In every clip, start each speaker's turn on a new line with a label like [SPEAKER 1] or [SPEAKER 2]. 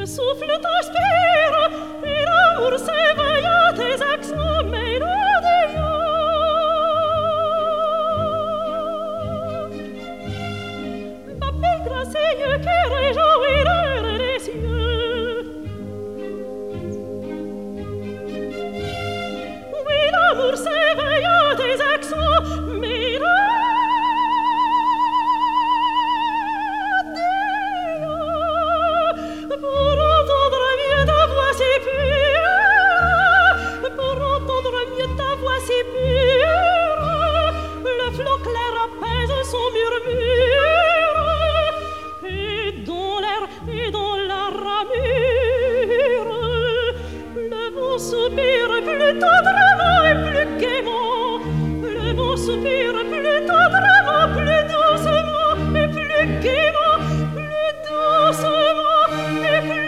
[SPEAKER 1] souffle t'aspire, et l'amour s'éveille à tes accents mélodieux. Papille gracieux qui réjouirait les cieux. Oui, l'amour s'éveille à tes accents mélodieux. Pour entendre mieux ta voix si pure, pour entendre mieux ta voix si pure, le flot clair apaise son murmure, et dans l'air et dans la ramure, le vent soupire plus tendrement et plus gaiement, le vent soupire plus tendrement, plus doucement et plus gaiement, plus doucement et plus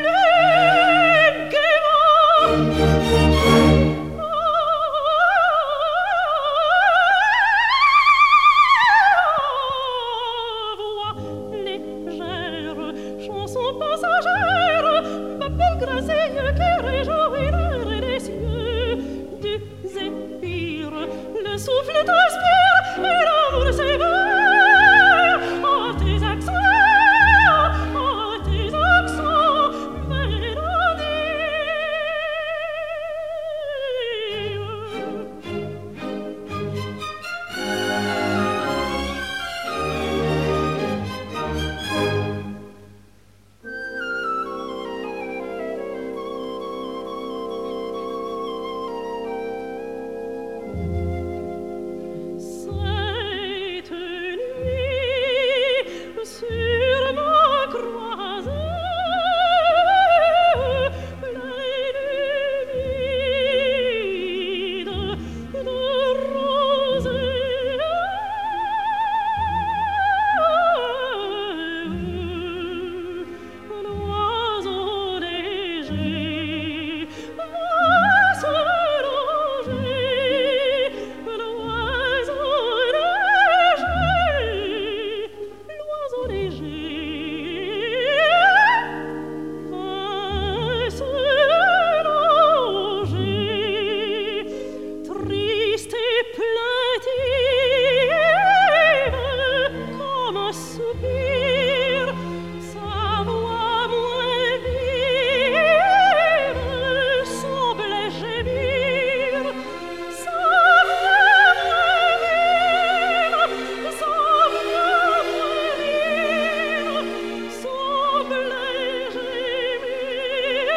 [SPEAKER 1] passagère, papille gracieux qui réjouirait les cieux. Du zéphyr, le souffle t'aspire, et l'amour s'éveille à tes accents mélodieux. Sur ma croisée, l'aile humide de rosée, l'oiseau léger va se loger, l'oiseau léger va se loger, triste et plaintive comme un soupir, sa voix moins vive semblait gémir, sa voix moins vive, sa voix moins vive semblait gémir,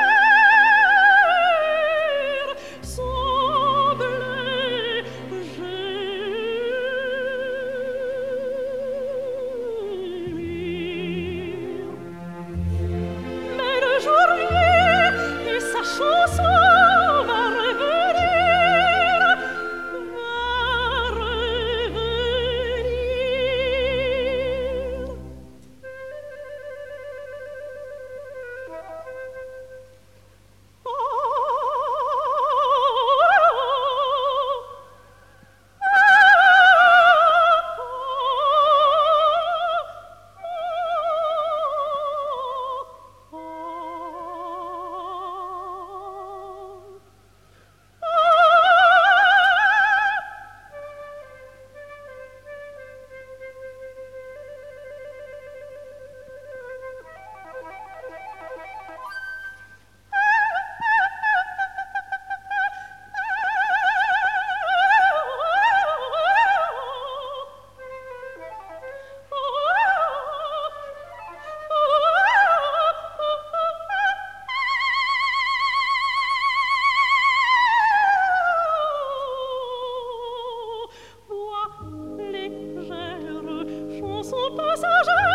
[SPEAKER 1] semblait gémir. Mais le jour vient et sa chanson va revenir, va revenir. Voix légère, chanson passagère,